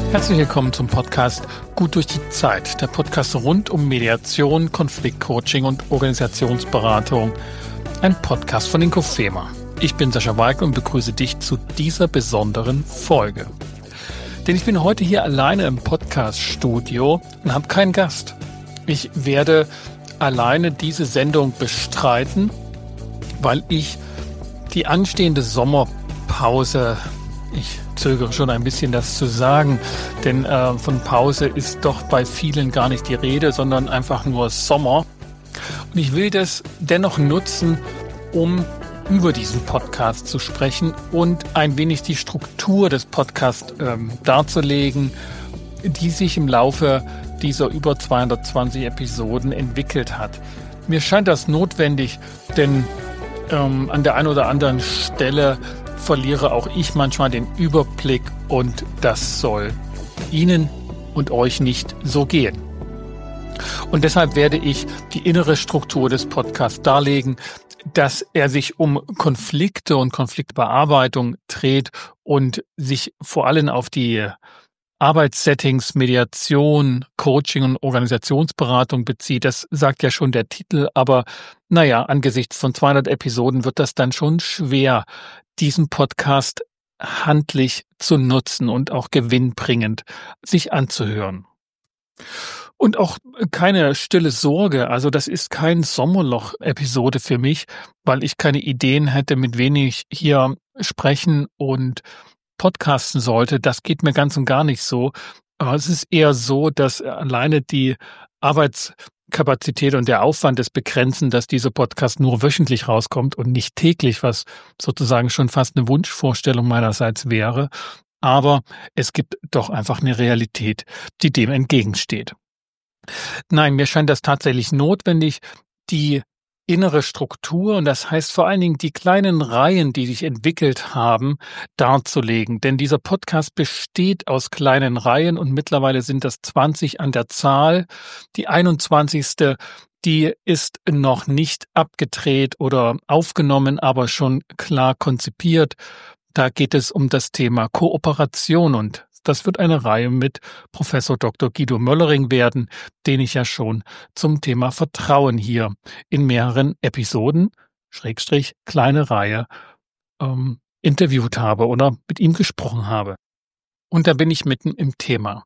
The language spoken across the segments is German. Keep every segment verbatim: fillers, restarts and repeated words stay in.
Herzlich willkommen zum Podcast Gut durch die Zeit, der Podcast rund um Mediation, Konfliktcoaching und Organisationsberatung. Ein Podcast von Inkofema. Ich bin Sascha Weigl und begrüße dich zu dieser besonderen Folge. Denn ich bin heute hier alleine im Podcast-Studio und habe keinen Gast. Ich werde alleine diese Sendung bestreiten, weil ich die anstehende Sommerpause, ich zögere schon ein bisschen, das zu sagen, denn äh, von Pause ist doch bei vielen gar nicht die Rede, sondern einfach nur Sommer. Und ich will das dennoch nutzen, um über diesen Podcast zu sprechen und ein wenig die Struktur des Podcasts ähm, darzulegen, die sich im Laufe dieser über zweihundertzwanzig Episoden entwickelt hat. Mir scheint das notwendig, denn ähm, an der einen oder anderen Stelle verliere auch ich manchmal den Überblick und das soll Ihnen und euch nicht so gehen. Und deshalb werde ich die innere Struktur des Podcasts darlegen, dass er sich um Konflikte und Konfliktbearbeitung dreht und sich vor allem auf die Arbeitssettings, Mediation, Coaching und Organisationsberatung bezieht. Das sagt ja schon der Titel, aber naja, angesichts von zweihundert Episoden wird das dann schon schwer, diesen Podcast handlich zu nutzen und auch gewinnbringend sich anzuhören. Und auch keine stille Sorge, also das ist kein Sommerloch-Episode für mich, weil ich keine Ideen hätte, mit wen ich hier sprechen und podcasten sollte. Das geht mir ganz und gar nicht so. Aber es ist eher so, dass alleine die Arbeitskapazität und der Aufwand es begrenzen, dass dieser Podcast nur wöchentlich rauskommt und nicht täglich, was sozusagen schon fast eine Wunschvorstellung meinerseits wäre. Aber es gibt doch einfach eine Realität, die dem entgegensteht. Nein, mir scheint das tatsächlich notwendig, die innere Struktur, und das heißt vor allen Dingen die kleinen Reihen, die sich entwickelt haben, darzulegen. Denn dieser Podcast besteht aus kleinen Reihen und mittlerweile sind das zwanzig an der Zahl. Die einundzwanzigste, die ist noch nicht abgedreht oder aufgenommen, aber schon klar konzipiert. Da geht es um das Thema Kooperation und das wird eine Reihe mit Professor Doktor Guido Möllering werden, den ich ja schon zum Thema Vertrauen hier in mehreren Episoden, Schrägstrich, kleine Reihe, ähm, interviewt habe oder mit ihm gesprochen habe. Und da bin ich mitten im Thema.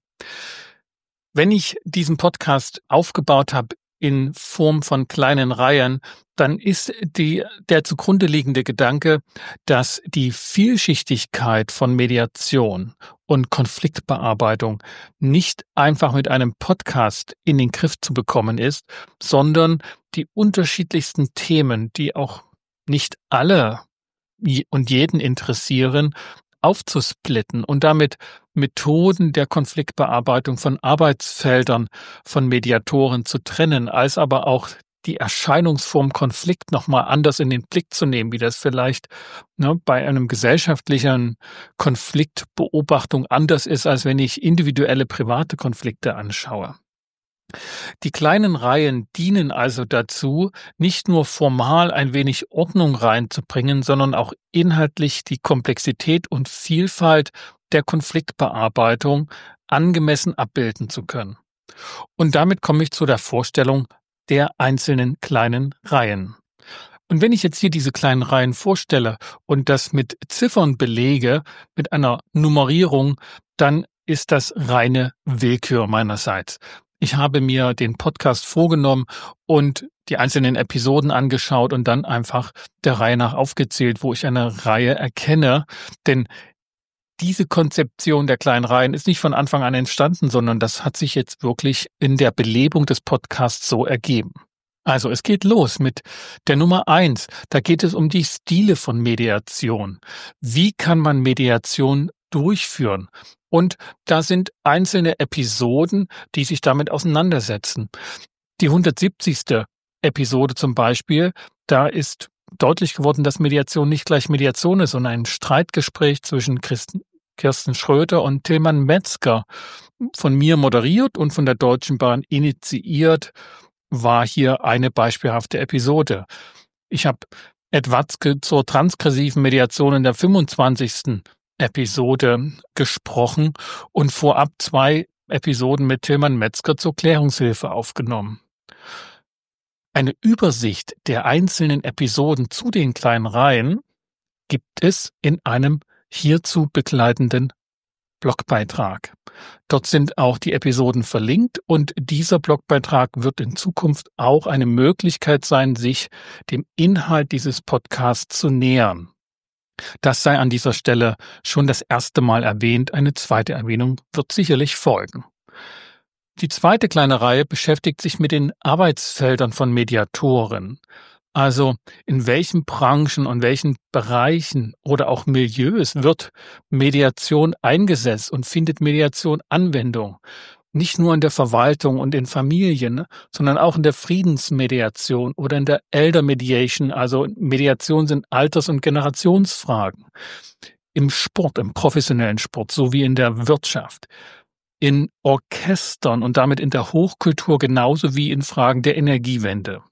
Wenn ich diesen Podcast aufgebaut habe in Form von kleinen Reihen, dann ist die, der zugrunde liegende Gedanke, dass die Vielschichtigkeit von Mediation und Konfliktbearbeitung nicht einfach mit einem Podcast in den Griff zu bekommen ist, sondern die unterschiedlichsten Themen, die auch nicht alle und jeden interessieren, aufzusplitten und damit Methoden der Konfliktbearbeitung von Arbeitsfeldern von Mediatoren zu trennen, als aber auch die Erscheinungsform Konflikt nochmal anders in den Blick zu nehmen, wie das vielleicht ne, bei einem gesellschaftlichen Konfliktbeobachtung anders ist, als wenn ich individuelle private Konflikte anschaue. Die kleinen Reihen dienen also dazu, nicht nur formal ein wenig Ordnung reinzubringen, sondern auch inhaltlich die Komplexität und Vielfalt der Konfliktbearbeitung angemessen abbilden zu können. Und damit komme ich zu der Vorstellung der einzelnen kleinen Reihen. Und wenn ich jetzt hier diese kleinen Reihen vorstelle und das mit Ziffern belege, mit einer Nummerierung, dann ist das reine Willkür meinerseits. Ich habe mir den Podcast vorgenommen und die einzelnen Episoden angeschaut und dann einfach der Reihe nach aufgezählt, wo ich eine Reihe erkenne. Denn diese Konzeption der kleinen Reihen ist nicht von Anfang an entstanden, sondern das hat sich jetzt wirklich in der Belebung des Podcasts so ergeben. Also es geht los mit der Nummer eins. Da geht es um die Stile von Mediation. Wie kann man Mediation durchführen? Und da sind einzelne Episoden, die sich damit auseinandersetzen. Die hundertsiebzigste Episode zum Beispiel, da ist deutlich geworden, dass Mediation nicht gleich Mediation ist, sondern ein Streitgespräch zwischen Christen, Kirsten Schröter und Tilman Metzger, von mir moderiert und von der Deutschen Bahn initiiert, war hier eine beispielhafte Episode. Ich habe Ed Watzke zur transgressiven Mediation in der fünfundzwanzigsten Episode gesprochen und vorab zwei Episoden mit Tilman Metzger zur Klärungshilfe aufgenommen. Eine Übersicht der einzelnen Episoden zu den kleinen Reihen gibt es in einem hierzu begleitenden Blogbeitrag. Dort sind auch die Episoden verlinkt und dieser Blogbeitrag wird in Zukunft auch eine Möglichkeit sein, sich dem Inhalt dieses Podcasts zu nähern. Das sei an dieser Stelle schon das erste Mal erwähnt, eine zweite Erwähnung wird sicherlich folgen. Die zweite kleine Reihe beschäftigt sich mit den Arbeitsfeldern von Mediatoren. Also in welchen Branchen und welchen Bereichen oder auch Milieus wird Mediation eingesetzt und findet Mediation Anwendung? Nicht nur in der Verwaltung und in Familien, sondern auch in der Friedensmediation oder in der Elder Mediation, also Mediation sind Alters- und Generationsfragen. Im Sport, im professionellen Sport sowie in der Wirtschaft, in Orchestern und damit in der Hochkultur genauso wie in Fragen der Energiewende.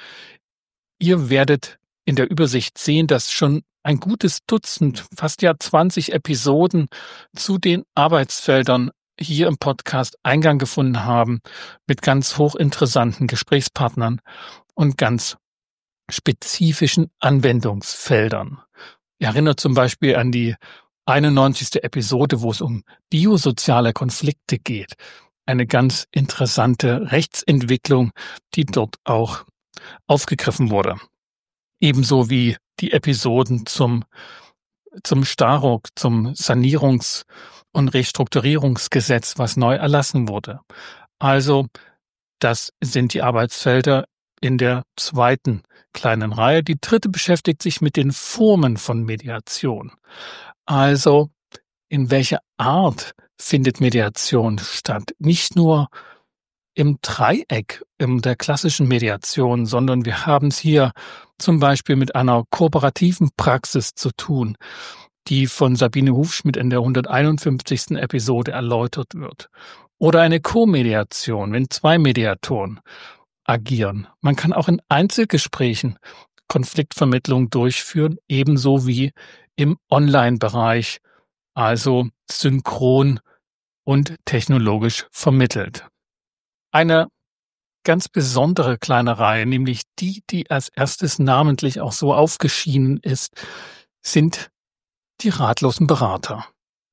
Ihr werdet in der Übersicht sehen, dass schon ein gutes Dutzend, fast ja zwanzig Episoden zu den Arbeitsfeldern hier im Podcast Eingang gefunden haben, mit ganz hochinteressanten Gesprächspartnern und ganz spezifischen Anwendungsfeldern. Ihr erinnert zum Beispiel an die einundneunzigste Episode, wo es um biosoziale Konflikte geht. Eine ganz interessante Rechtsentwicklung, die dort auch aufgegriffen wurde. Ebenso wie die Episoden zum, zum Staruk, zum Sanierungs- und Restrukturierungsgesetz, was neu erlassen wurde. Also, das sind die Arbeitsfelder in der zweiten kleinen Reihe. Die dritte beschäftigt sich mit den Formen von Mediation. Also, in welcher Art findet Mediation statt? Nicht nur im Dreieck in der klassischen Mediation, sondern wir haben es hier zum Beispiel mit einer kooperativen Praxis zu tun, die von Sabine Hufschmidt in der hunderteinundfünfzigsten Episode erläutert wird. Oder eine Co-Mediation, wenn zwei Mediatoren agieren. Man kann auch in Einzelgesprächen Konfliktvermittlung durchführen, ebenso wie im Online-Bereich, also synchron und technologisch vermittelt. Eine ganz besondere kleine Reihe, nämlich die, die als erstes namentlich auch so aufgeschienen ist, sind die ratlosen Berater.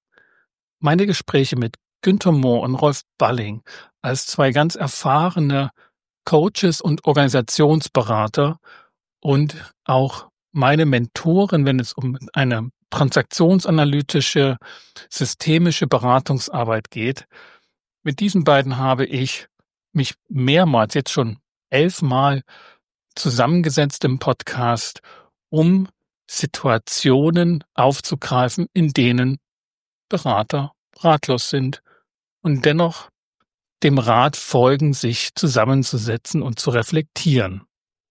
Meine Gespräche mit Günter Mohr und Rolf Balling als zwei ganz erfahrene Coaches und Organisationsberater und auch meine Mentoren, wenn es um eine transaktionsanalytische, systemische Beratungsarbeit geht. Mit diesen beiden habe ich mich mehrmals, jetzt schon elfmal zusammengesetzt im Podcast, um Situationen aufzugreifen, in denen Berater ratlos sind und dennoch dem Rat folgen, sich zusammenzusetzen und zu reflektieren.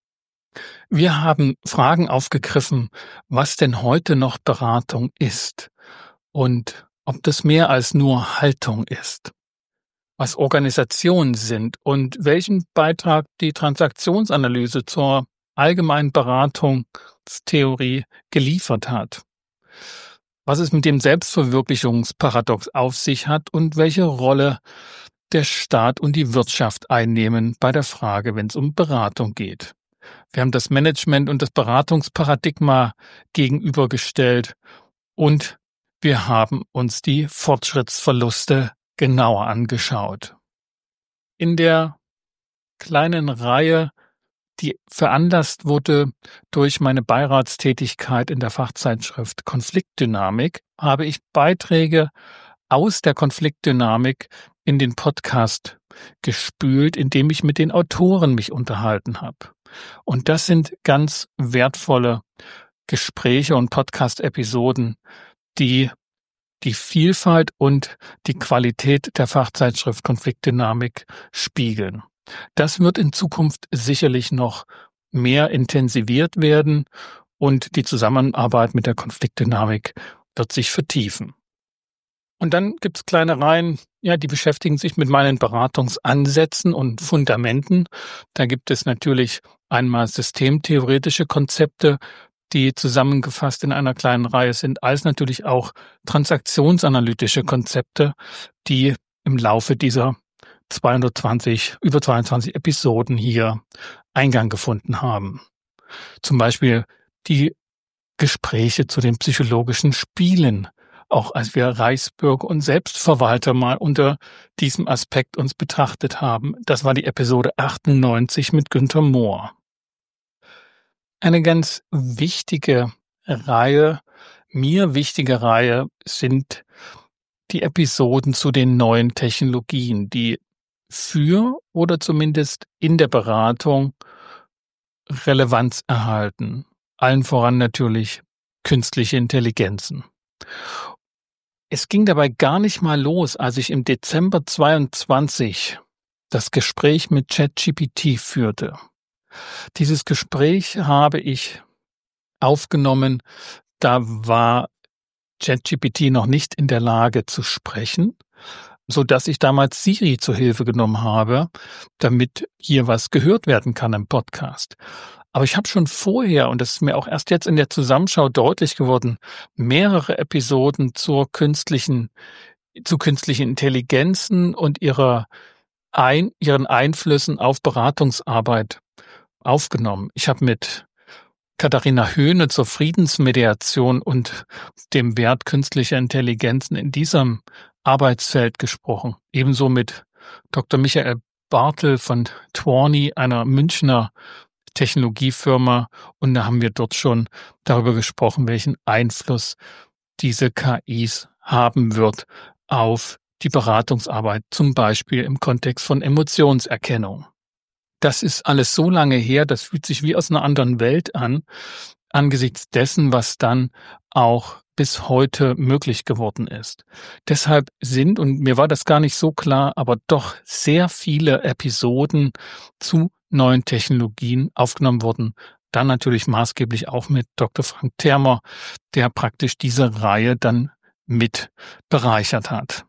Wir haben Fragen aufgegriffen, was denn heute noch Beratung ist und ob das mehr als nur Haltung ist, was Organisationen sind und welchen Beitrag die Transaktionsanalyse zur allgemeinen Beratungstheorie geliefert hat, was es mit dem Selbstverwirklichungsparadox auf sich hat und welche Rolle der Staat und die Wirtschaft einnehmen bei der Frage, wenn es um Beratung geht. Wir haben das Management und das Beratungsparadigma gegenübergestellt und wir haben uns die Fortschrittsverluste genauer angeschaut. In der kleinen Reihe, die veranlasst wurde durch meine Beiratstätigkeit in der Fachzeitschrift Konfliktdynamik, habe ich Beiträge aus der Konfliktdynamik in den Podcast gespült, indem ich mit den Autoren mich unterhalten habe. Und das sind ganz wertvolle Gespräche und Podcast-Episoden, die die Vielfalt und die Qualität der Fachzeitschrift Konfliktdynamik spiegeln. Das wird in Zukunft sicherlich noch mehr intensiviert werden und die Zusammenarbeit mit der Konfliktdynamik wird sich vertiefen. Und dann gibt's kleine Reihen, ja, die beschäftigen sich mit meinen Beratungsansätzen und Fundamenten. Da gibt es natürlich einmal systemtheoretische Konzepte, die zusammengefasst in einer kleinen Reihe sind, als natürlich auch transaktionsanalytische Konzepte, die im Laufe dieser zweihundertzwanzig, über zweiundzwanzig Episoden hier Eingang gefunden haben. Zum Beispiel die Gespräche zu den psychologischen Spielen, auch als wir Reichsbürger und Selbstverwalter mal unter diesem Aspekt uns betrachtet haben. Das war die Episode achtundneunzig mit Günther Mohr. Eine ganz wichtige Reihe, mir wichtige Reihe sind die Episoden zu den neuen Technologien, die für oder zumindest in der Beratung Relevanz erhalten. Allen voran natürlich künstliche Intelligenzen. Es ging dabei gar nicht mal los, als ich im Dezember zweiundzwanzig das Gespräch mit ChatGPT führte. Dieses Gespräch habe ich aufgenommen, da war ChatGPT noch nicht in der Lage zu sprechen, so dass ich damals Siri zur Hilfe genommen habe, damit hier was gehört werden kann im Podcast. Aber ich habe schon vorher, und das ist mir auch erst jetzt in der Zusammenschau deutlich geworden, mehrere Episoden zur künstlichen, zu künstlichen Intelligenzen und ihrer ein, ihren Einflüssen auf Beratungsarbeit aufgenommen. Ich habe mit Katharina Höhne zur Friedensmediation und dem Wert künstlicher Intelligenzen in diesem Arbeitsfeld gesprochen. Ebenso mit Doktor Michael Bartel von Twarny, einer Münchner Technologiefirma. Und da haben wir dort schon darüber gesprochen, welchen Einfluss diese K Is haben wird auf die Beratungsarbeit, zum Beispiel im Kontext von Emotionserkennung. Das ist alles so lange her, das fühlt sich wie aus einer anderen Welt an, angesichts dessen, was dann auch bis heute möglich geworden ist. Deshalb sind, und mir war das gar nicht so klar, aber doch sehr viele Episoden zu neuen Technologien aufgenommen worden. Dann natürlich maßgeblich auch mit Doktor Frank Thermer, der praktisch diese Reihe dann mit bereichert hat.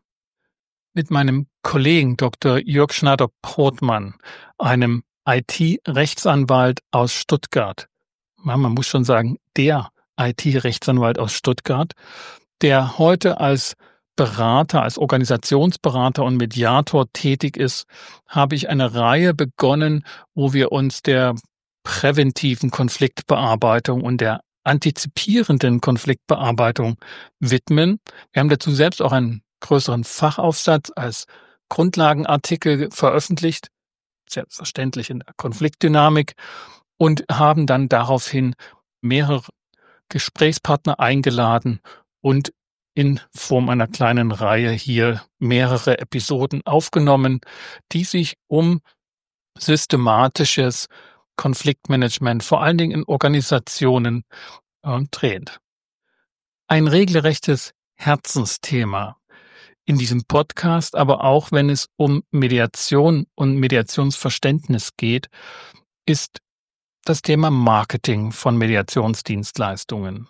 Mit meinem Kollegen Doktor Jörg Schneider-Portmann, einem I T-Rechtsanwalt aus Stuttgart. Man muss schon sagen, der I T-Rechtsanwalt aus Stuttgart, der heute als Berater, als Organisationsberater und Mediator tätig ist, habe ich eine Reihe begonnen, wo wir uns der präventiven Konfliktbearbeitung und der antizipierenden Konfliktbearbeitung widmen. Wir haben dazu selbst auch einen größeren Fachaufsatz als Grundlagenartikel veröffentlicht, selbstverständlich in der Konfliktdynamik, und haben dann daraufhin mehrere Gesprächspartner eingeladen und in Form einer kleinen Reihe hier mehrere Episoden aufgenommen, die sich um systematisches Konfliktmanagement, vor allen Dingen in Organisationen, äh, dreht. Ein regelrechtes Herzensthema in diesem Podcast, aber auch wenn es um Mediation und Mediationsverständnis geht, ist das Thema Marketing von Mediationsdienstleistungen.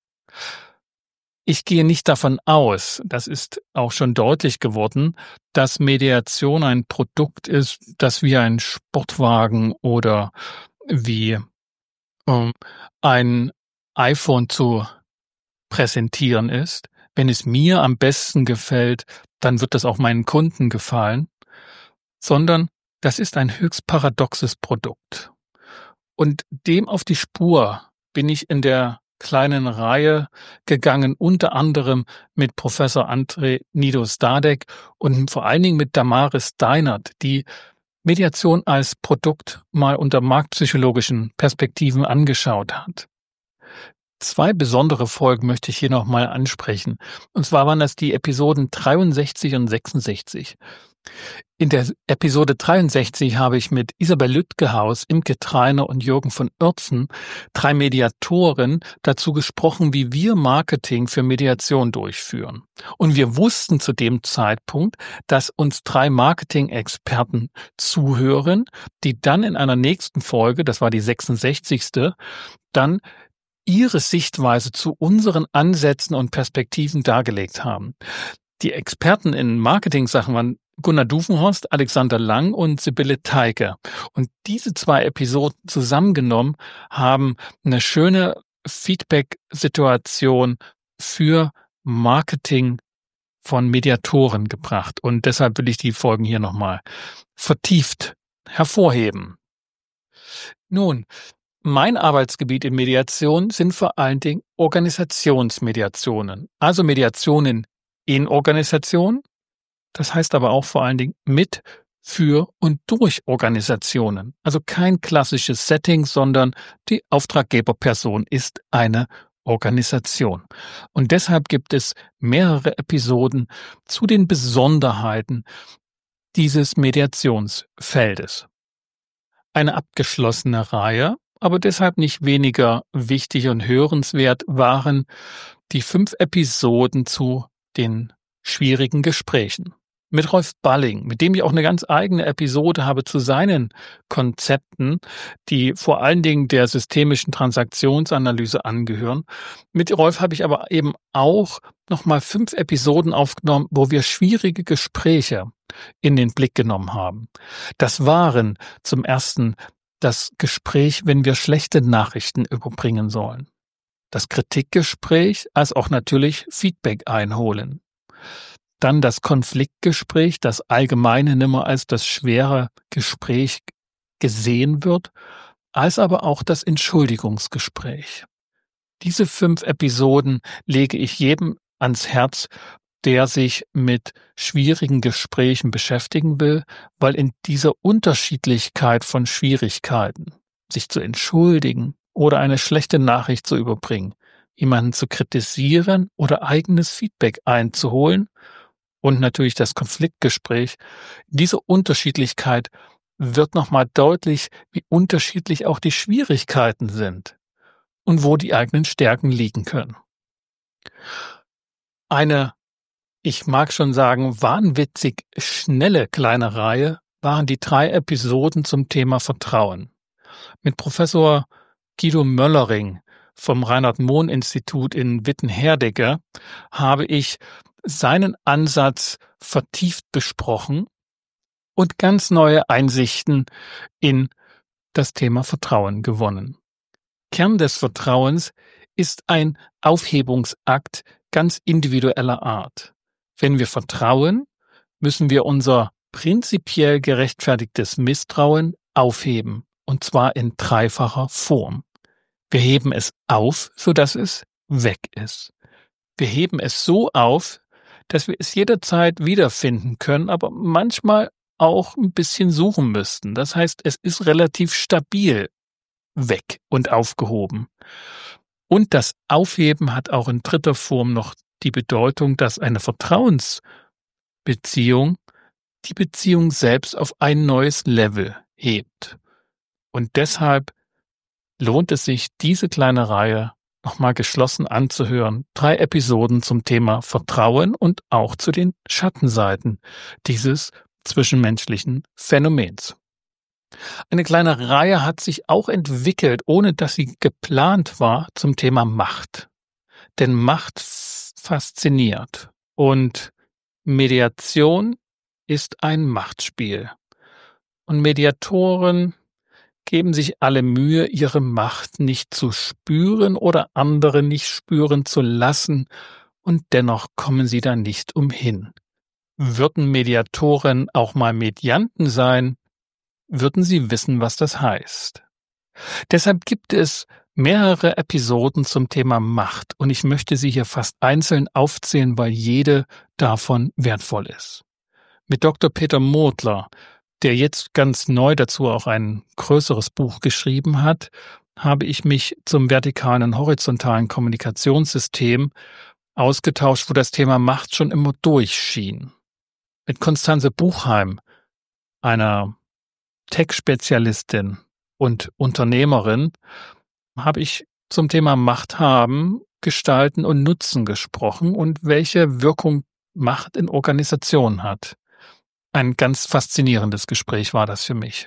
Ich gehe nicht davon aus, das ist auch schon deutlich geworden, dass Mediation ein Produkt ist, das wie ein Sportwagen oder wie ähm, ein iPhone zu präsentieren ist. Wenn es mir am besten gefällt, dann wird das auch meinen Kunden gefallen, sondern das ist ein höchst paradoxes Produkt. Und dem auf die Spur bin ich in der kleinen Reihe gegangen, unter anderem mit Professor André Nido-Stadek und vor allen Dingen mit Damaris Deinert, die Mediation als Produkt mal unter marktpsychologischen Perspektiven angeschaut hat. Zwei besondere Folgen möchte ich hier nochmal ansprechen. Und zwar waren das die Episoden dreiundsechzig und sechsundsechzig. In der Episode dreiundsechzig habe ich mit Isabel Lütgehaus, Imke Treiner und Jürgen von Oertzen, drei Mediatoren, dazu gesprochen, wie wir Marketing für Mediation durchführen. Und wir wussten zu dem Zeitpunkt, dass uns drei Marketing-Experten zuhören, die dann in einer nächsten Folge, das war die sechsundsechzigste, dann ihre Sichtweise zu unseren Ansätzen und Perspektiven dargelegt haben. Die Experten in Marketing-Sachen waren Gunnar Dufenhorst, Alexander Lang und Sibylle Teike. Und diese zwei Episoden zusammengenommen haben eine schöne Feedback-Situation für Marketing von Mediatoren gebracht. Und deshalb will ich die Folgen hier nochmal vertieft hervorheben. Nun, mein Arbeitsgebiet in Mediation sind vor allen Dingen Organisationsmediationen, also Mediationen in Organisationen. Das heißt aber auch vor allen Dingen mit, für und durch Organisationen. Also kein klassisches Setting, sondern die Auftraggeberperson ist eine Organisation. Und deshalb gibt es mehrere Episoden zu den Besonderheiten dieses Mediationsfeldes. Eine abgeschlossene Reihe, aber deshalb nicht weniger wichtig und hörenswert, waren die fünf Episoden zu den schwierigen Gesprächen. Mit Rolf Balling, mit dem ich auch eine ganz eigene Episode habe zu seinen Konzepten, die vor allen Dingen der systemischen Transaktionsanalyse angehören. Mit Rolf habe ich aber eben auch nochmal fünf Episoden aufgenommen, wo wir schwierige Gespräche in den Blick genommen haben. Das waren zum ersten das Gespräch, wenn wir schlechte Nachrichten überbringen sollen. Das Kritikgespräch, als auch natürlich Feedback einholen. Dann das Konfliktgespräch, das allgemeine nimmer als das schwere Gespräch gesehen wird, als aber auch das Entschuldigungsgespräch. Diese fünf Episoden lege ich jedem ans Herz, der sich mit schwierigen Gesprächen beschäftigen will, weil in dieser Unterschiedlichkeit von Schwierigkeiten, sich zu entschuldigen oder eine schlechte Nachricht zu überbringen, jemanden zu kritisieren oder eigenes Feedback einzuholen, und natürlich das Konfliktgespräch. Diese Unterschiedlichkeit wird nochmal deutlich, wie unterschiedlich auch die Schwierigkeiten sind und wo die eigenen Stärken liegen können. Eine, ich mag schon sagen, wahnwitzig schnelle kleine Reihe waren die drei Episoden zum Thema Vertrauen. Mit Professor Guido Möllering vom Reinhard-Mohn-Institut in Witten-Herdecke habe ich seinen Ansatz vertieft besprochen und ganz neue Einsichten in das Thema Vertrauen gewonnen. Kern des Vertrauens ist ein Aufhebungsakt ganz individueller Art. Wenn wir vertrauen, müssen wir unser prinzipiell gerechtfertigtes Misstrauen aufheben, und zwar in dreifacher Form. Wir heben es auf, sodass es weg ist. Wir heben es so auf, dass wir es jederzeit wiederfinden können, aber manchmal auch ein bisschen suchen müssten. Das heißt, es ist relativ stabil weg und aufgehoben. Und das Aufheben hat auch in dritter Form noch die Bedeutung, dass eine Vertrauensbeziehung die Beziehung selbst auf ein neues Level hebt. Und deshalb lohnt es sich, diese kleine Reihe nochmal geschlossen anzuhören. Drei Episoden zum Thema Vertrauen und auch zu den Schattenseiten dieses zwischenmenschlichen Phänomens. Eine kleine Reihe hat sich auch entwickelt, ohne dass sie geplant war, zum Thema Macht. Denn Macht fasziniert und Mediation ist ein Machtspiel. Und Mediatoren geben sich alle Mühe, ihre Macht nicht zu spüren oder andere nicht spüren zu lassen, und dennoch kommen sie da nicht umhin. Würden Mediatoren auch mal Medianten sein, würden sie wissen, was das heißt. Deshalb gibt es mehrere Episoden zum Thema Macht, und ich möchte sie hier fast einzeln aufzählen, weil jede davon wertvoll ist. Mit Doktor Peter Modler, der jetzt ganz neu dazu auch ein größeres Buch geschrieben hat, habe ich mich zum vertikalen und horizontalen Kommunikationssystem ausgetauscht, wo das Thema Macht schon immer durchschien. Mit Constanze Buchheim, einer Tech-Spezialistin und Unternehmerin, habe ich zum Thema Macht haben, Gestalten und Nutzen gesprochen und welche Wirkung Macht in Organisationen hat. Ein ganz faszinierendes Gespräch war das für mich.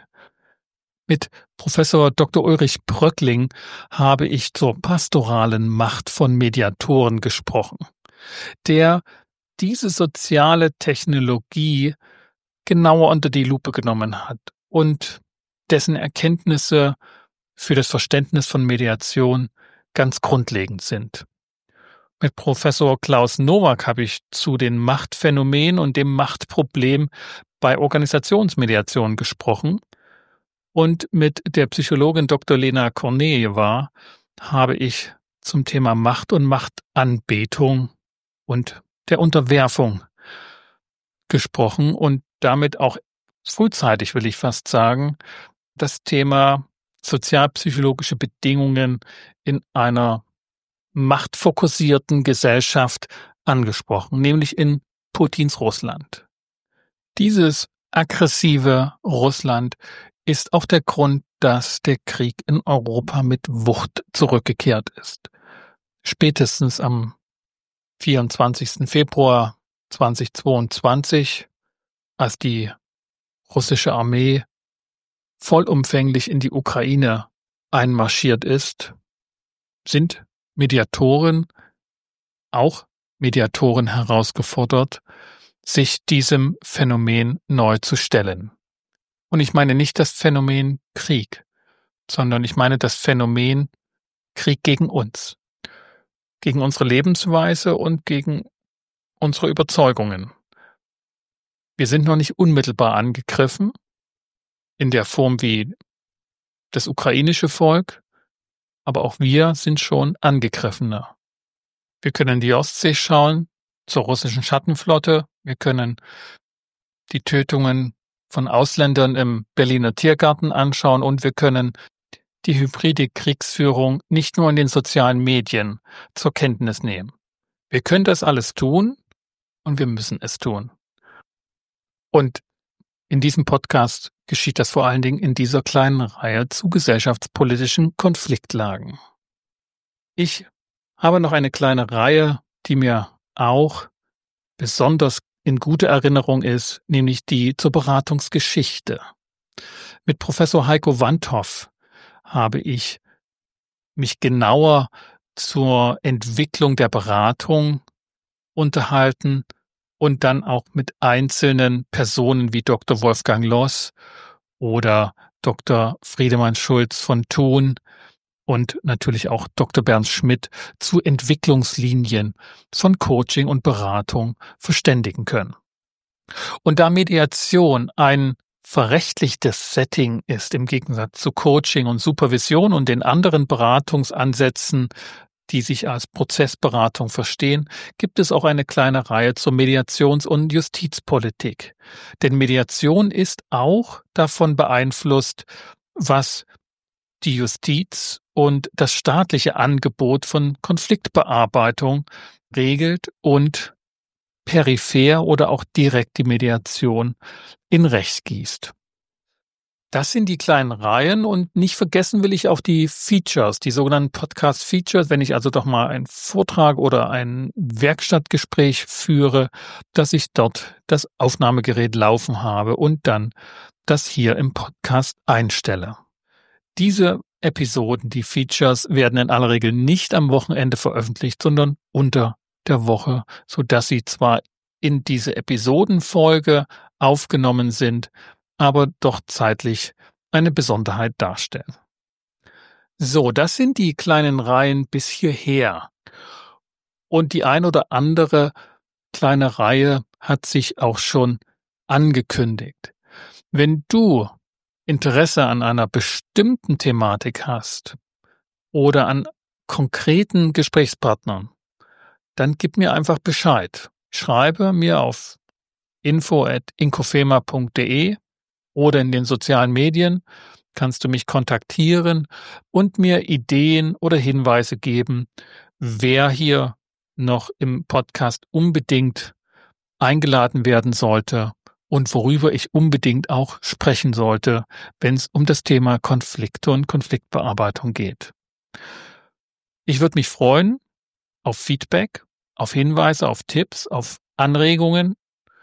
Mit Professor Doktor Ulrich Bröckling habe ich zur pastoralen Macht von Mediatoren gesprochen, der diese soziale Technologie genauer unter die Lupe genommen hat und dessen Erkenntnisse für das Verständnis von Mediation ganz grundlegend sind. Mit Professor Klaus Nowak habe ich zu den Machtphänomenen und dem Machtproblem bei Organisationsmediation gesprochen. Und mit der Psychologin Doktor Lena Kornejewa habe ich zum Thema Macht und Machtanbetung und der Unterwerfung gesprochen und damit auch frühzeitig, will ich fast sagen, das Thema sozialpsychologische Bedingungen in einer machtfokussierten Gesellschaft angesprochen, nämlich in Putins Russland. Dieses aggressive Russland ist auch der Grund, dass der Krieg in Europa mit Wucht zurückgekehrt ist. Spätestens am vierundzwanzigsten Februar zweitausendzweiundzwanzig, als die russische Armee vollumfänglich in die Ukraine einmarschiert ist, sind Mediatoren, auch Mediatoren herausgefordert, sich diesem Phänomen neu zu stellen. Und ich meine nicht das Phänomen Krieg, sondern ich meine das Phänomen Krieg gegen uns, gegen unsere Lebensweise und gegen unsere Überzeugungen. Wir sind noch nicht unmittelbar angegriffen, in der Form wie das ukrainische Volk, aber auch wir sind schon Angegriffener. Wir können in die Ostsee schauen, zur russischen Schattenflotte. Wir können die Tötungen von Ausländern im Berliner Tiergarten anschauen und wir können die hybride Kriegsführung nicht nur in den sozialen Medien zur Kenntnis nehmen. Wir können das alles tun und wir müssen es tun. Und in diesem Podcast geschieht das vor allen Dingen in dieser kleinen Reihe zu gesellschaftspolitischen Konfliktlagen. Ich habe noch eine kleine Reihe, die mir auch besonders in guter Erinnerung ist, nämlich die zur Beratungsgeschichte. Mit Professor Heiko Wandhoff habe ich mich genauer zur Entwicklung der Beratung unterhalten und dann auch mit einzelnen Personen wie Doktor Wolfgang Loss oder Doktor Friedemann Schulz von Thun und natürlich auch Doktor Bernd Schmidt zu Entwicklungslinien von Coaching und Beratung verständigen können. Und da Mediation ein verrechtlichtes Setting ist im Gegensatz zu Coaching und Supervision und den anderen Beratungsansätzen, die sich als Prozessberatung verstehen, gibt es auch eine kleine Reihe zur Mediations- und Justizpolitik. Denn Mediation ist auch davon beeinflusst, was die Justiz und das staatliche Angebot von Konfliktbearbeitung regelt und peripher oder auch direkt die Mediation in Recht gießt. Das sind die kleinen Reihen und nicht vergessen will ich auch die Features, die sogenannten Podcast-Features, wenn ich also doch mal einen Vortrag oder ein Werkstattgespräch führe, dass ich dort das Aufnahmegerät laufen habe und dann das hier im Podcast einstelle. Diese Episoden, die Features, werden in aller Regel nicht am Wochenende veröffentlicht, sondern unter der Woche, sodass sie zwar in diese Episodenfolge aufgenommen sind, aber doch zeitlich eine Besonderheit darstellen. So, das sind die kleinen Reihen bis hierher. Und die ein oder andere kleine Reihe hat sich auch schon angekündigt. Wenn du Interesse an einer bestimmten Thematik hast oder an konkreten Gesprächspartnern, dann gib mir einfach Bescheid. Schreibe mir auf info at inkofema punkt de oder in den sozialen Medien kannst du mich kontaktieren und mir Ideen oder Hinweise geben, wer hier noch im Podcast unbedingt eingeladen werden sollte und worüber ich unbedingt auch sprechen sollte, wenn es um das Thema Konflikte und Konfliktbearbeitung geht. Ich würde mich freuen auf Feedback, auf Hinweise, auf Tipps, auf Anregungen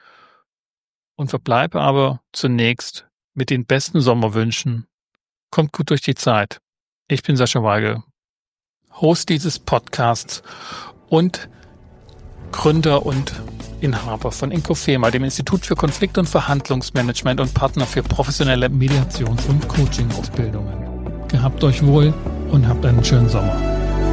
und verbleibe aber zunächst mit den besten Sommerwünschen. Kommt gut durch die Zeit. Ich bin Sascha Weigel, Host dieses Podcasts und Gründer und Inhaber von Inkofema, dem Institut für Konflikt- und Verhandlungsmanagement und Partner für professionelle Mediations- und Coaching-Ausbildungen. Gehabt euch wohl und habt einen schönen Sommer.